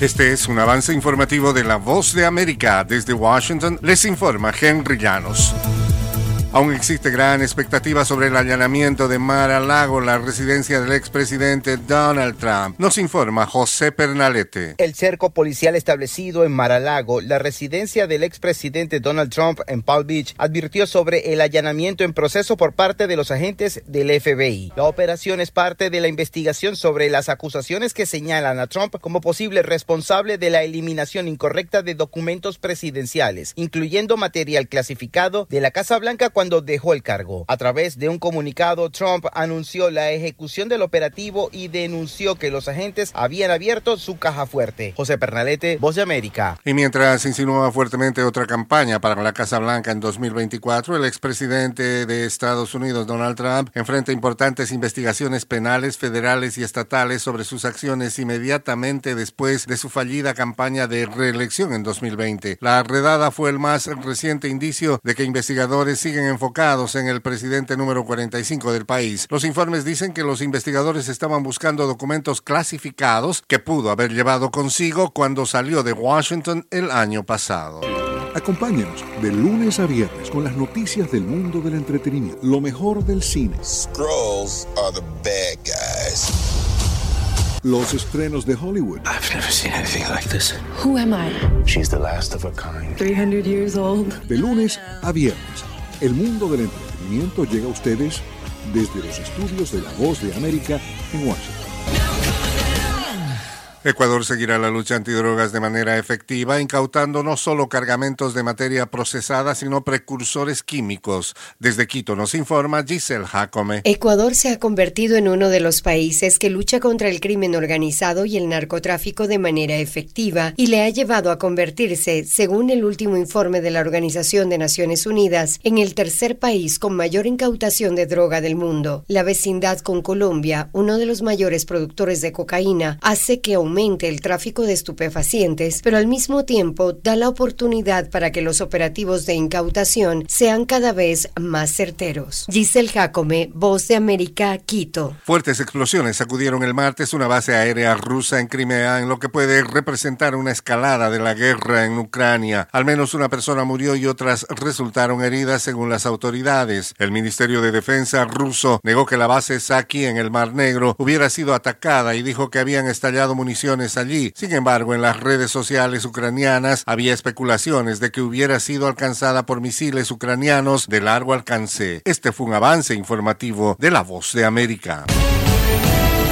Este es un avance informativo de La Voz de América. Desde Washington les informa Henry Llanos. Aún existe gran expectativa sobre el allanamiento de Mar-a-Lago, la residencia del expresidente Donald Trump. Nos informa José Pernalete. El cerco policial establecido en Mar-a-Lago, la residencia del expresidente Donald Trump en Palm Beach, advirtió sobre el allanamiento en proceso por parte de los agentes del FBI. La operación es parte de la investigación sobre las acusaciones que señalan a Trump como posible responsable de la eliminación incorrecta de documentos presidenciales, incluyendo material clasificado de la Casa Blanca cuando dejó el cargo. A través de un comunicado, Trump anunció la ejecución del operativo y denunció que los agentes habían abierto su caja fuerte. José Pernalete, Voz de América. Y mientras insinúa fuertemente otra campaña para la Casa Blanca en 2024, el expresidente de Estados Unidos, Donald Trump, enfrenta importantes investigaciones penales, federales y estatales sobre sus acciones inmediatamente después de su fallida campaña de reelección en 2020. La redada fue el más reciente indicio de que investigadores siguen enfocados en el presidente número 45 del país. Los informes dicen que los investigadores estaban buscando documentos clasificados que pudo haber llevado consigo cuando salió de Washington el año pasado. Acompáñenos de lunes a viernes con las noticias del mundo del entretenimiento, lo mejor del cine. Skrulls are the bad guys. Los estrenos de Hollywood. I've never seen anything like this. Who am I? She's the last of a kind. 300 years old. De lunes a viernes, el mundo del entretenimiento llega a ustedes desde los estudios de La Voz de América en Washington. Ecuador seguirá la lucha antidrogas de manera efectiva, incautando no solo cargamentos de materia procesada, sino precursores químicos. Desde Quito nos informa Giselle Jacome. Ecuador se ha convertido en uno de los países que lucha contra el crimen organizado y el narcotráfico de manera efectiva y le ha llevado a convertirse, según el último informe de la Organización de Naciones Unidas, en el tercer país con mayor incautación de droga del mundo. La vecindad con Colombia, uno de los mayores productores de cocaína, hace que aumente el tráfico de estupefacientes, pero al mismo tiempo da la oportunidad para que los operativos de incautación sean cada vez más certeros. Giselle Jacome, Voz de América, Quito. Fuertes explosiones sacudieron el martes una base aérea rusa en Crimea, en lo que puede representar una escalada de la guerra en Ucrania. Al menos una persona murió y otras resultaron heridas según las autoridades. El Ministerio de Defensa ruso negó que la base Saki en el Mar Negro hubiera sido atacada y dijo que habían estallado municiones allí. Sin embargo, en las redes sociales ucranianas había especulaciones de que hubiera sido alcanzada por misiles ucranianos de largo alcance. Este fue un avance informativo de La Voz de América.